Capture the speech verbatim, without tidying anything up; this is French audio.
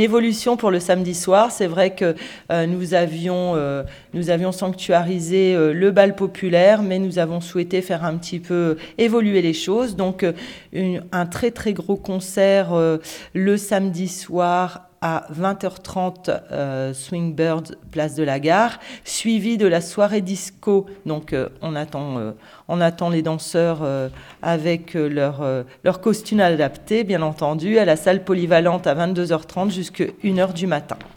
évolution pour le samedi soir. C'est vrai que euh, nous, avions, euh, nous avions sanctuarisé euh, le bal populaire, mais nous avons souhaité faire un petit peu évoluer les choses. Donc euh, une, un très très gros concert euh, le samedi soir à vingt heures trente, euh, Swing Bird, place de la Gare, suivi de la soirée disco. Donc euh, on, attend, euh, on attend les danseurs euh, avec euh, leur, euh, leur costume adapté, bien entendu, à la salle polyvalente à vingt-deux heures trente jusqu'à une heure du matin.